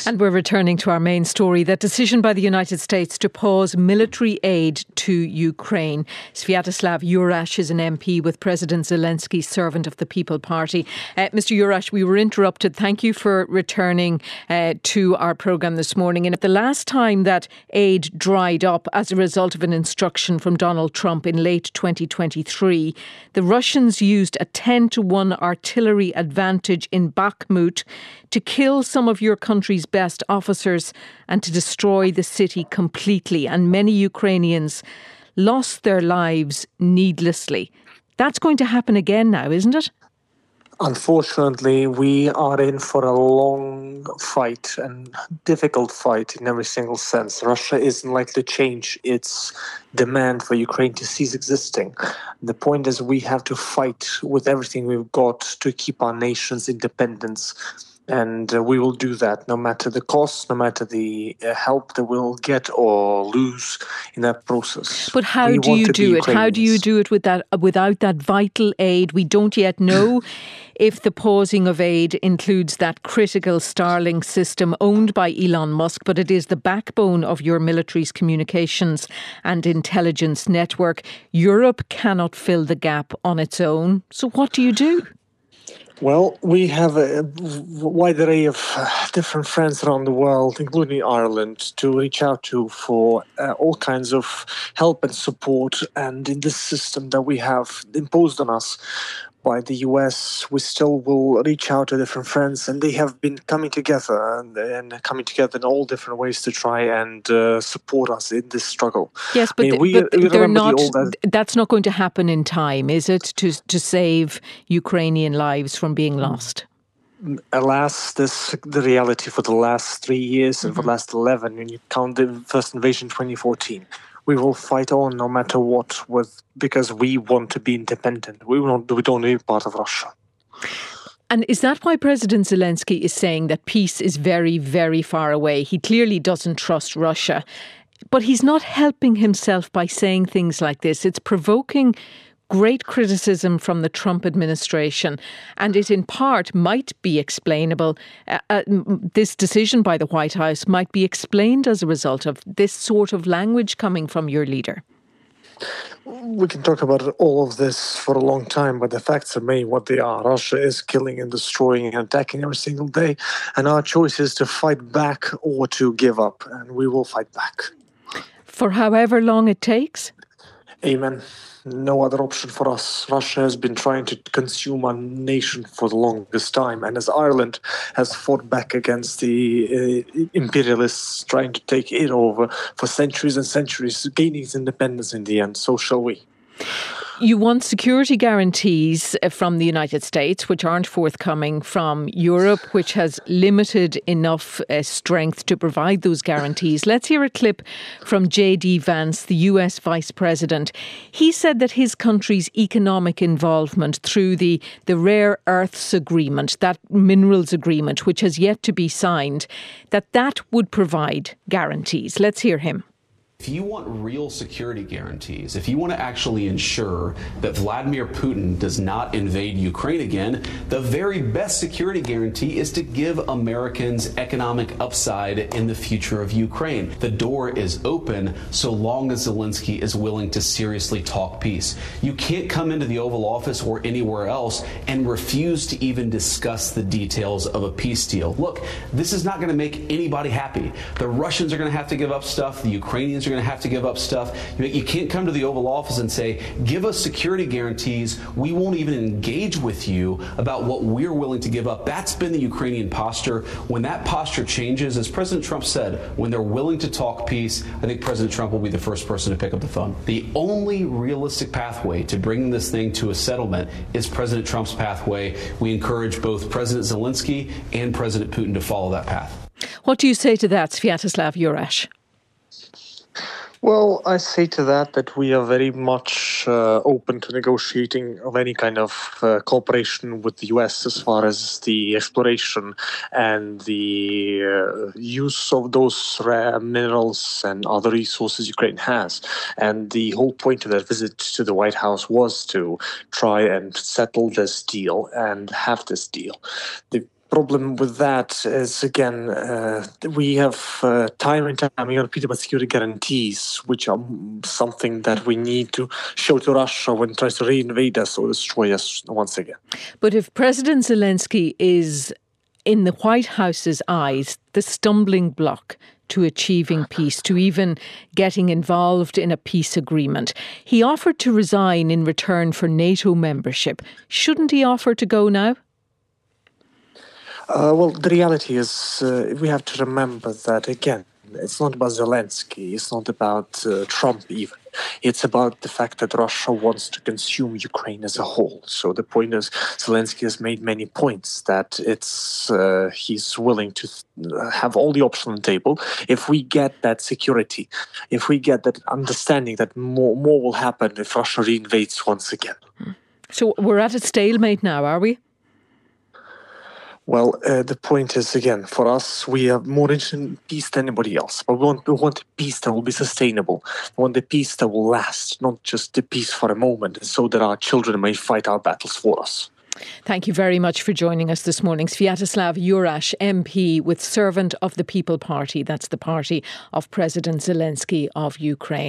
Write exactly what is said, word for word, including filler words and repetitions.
And we're returning to our main story, that decision by the United States to pause military aid to Ukraine. Sviatoslav Jurash is an M P with President Zelensky's Servant of the People Party. Uh, Mister Jurash, we were interrupted. Thank you for returning uh, to our programme this morning. And at the last time that aid dried up as a result of an instruction from Donald Trump in late twenty twenty-three, the Russians used a ten to one artillery advantage in Bakhmut to kill some of your country's best officers and to destroy the city completely. And many Ukrainians lost their lives needlessly. That's going to happen again now, isn't it? Unfortunately, we are in for a long fight and difficult fight in every single sense. Russia isn't likely to change its demand for Ukraine to cease existing. The point is we have to fight with everything we've got to keep our nation's independence. And uh, we will do that no matter the cost, no matter the uh, help that we'll get or lose in that process. But how we do you do it? How do you do it with that, without that vital aid? We don't yet know if the pausing of aid includes that critical Starlink system owned by Elon Musk, but it is the backbone of your military's communications and intelligence network. Europe cannot fill the gap on its own. So what do you do? Well, we have a wide array of different friends around the world, including Ireland, to reach out to for uh, all kinds of help and support. And in this system that we have imposed on us by the U S, we still will reach out to different friends, and they have been coming together and, and coming together in all different ways to try and uh, support us in this struggle. Yes, but, I mean, we, but we they're not. The that that's not going to happen in time, is it? To to save Ukrainian lives from being lost. Alas, this the reality for the last three years mm-hmm. and for the last eleven. When you count the first invasion, twenty fourteen. We will fight on no matter what, with because we want to be independent. We don't, we don't need part of Russia. And is that why President Zelensky is saying that peace is very, very far away? He clearly doesn't trust Russia, but he's not helping himself by saying things like this. It's provoking great criticism from the Trump administration, and it in part might be explainable. Uh, uh, this decision by the White House might be explained as a result of this sort of language coming from your leader. We can talk about all of this for a long time, but the facts remain what they are. Russia is killing and destroying and attacking every single day, and our choice is to fight back or to give up, and we will fight back. For however long it takes? Amen. No other option for us. Russia has been trying to consume our nation for the longest time, and as Ireland has fought back against the uh, imperialists trying to take it over for centuries and centuries, gaining its independence in the end, so shall we. You want security guarantees from the United States, which aren't forthcoming from Europe, which has limited enough uh, strength to provide those guarantees. Let's hear a clip from J D Vance, the U S Vice President. He said that his country's economic involvement through the, the Rare Earths Agreement, that minerals agreement, which has yet to be signed, that that would provide guarantees. Let's hear him. If you want real security guarantees, if you want to actually ensure that Vladimir Putin does not invade Ukraine again, the very best security guarantee is to give Americans economic upside in the future of Ukraine. The door is open so long as Zelensky is willing to seriously talk peace. You can't come into the Oval Office or anywhere else and refuse to even discuss the details of a peace deal. Look, this is not going to make anybody happy. The Russians are going to have to give up stuff. The Ukrainians are going to have to give up stuff. You can't come to the Oval Office and say, give us security guarantees. We won't even engage with you about what we're willing to give up. That's been the Ukrainian posture. When that posture changes, as President Trump said, when they're willing to talk peace, I think President Trump will be the first person to pick up the phone. The only realistic pathway to bringing this thing to a settlement is President Trump's pathway. We encourage both President Zelensky and President Putin to follow that path. What do you say to that, Sviatoslav Jurash? Well, I say to that that we are very much uh, open to negotiating of any kind of uh, cooperation with the U S as far as the exploration and the uh, use of those rare minerals and other resources Ukraine has. And the whole point of that visit to the White House was to try and settle this deal and have this deal. The problem with that is, again, uh, we have uh, time and time again repeated about security guarantees, which are something that we need to show to Russia when it tries to reinvade us or destroy us once again. But if President Zelensky is, in the White House's eyes, the stumbling block to achieving peace, to even getting involved in a peace agreement, he offered to resign in return for NATO membership. Shouldn't he offer to go now? Uh, well, the reality is uh, we have to remember that, again, it's not about Zelensky, it's not about uh, Trump even. It's about the fact that Russia wants to consume Ukraine as a whole. So the point is, Zelensky has made many points that it's uh, he's willing to th- have all the options on the table. If we get that security, if we get that understanding that more, more will happen if Russia reinvades once again. So we're at a stalemate now, are we? Well, uh, the point is, again, for us, we are more interested in peace than anybody else. But we want, we want a peace that will be sustainable. We want the peace that will last, not just the peace for a moment, so that our children may fight our battles for us. Thank you very much for joining us this morning. Sviatoslav Jurash, M P with Servant of the People Party. That's the party of President Zelensky of Ukraine.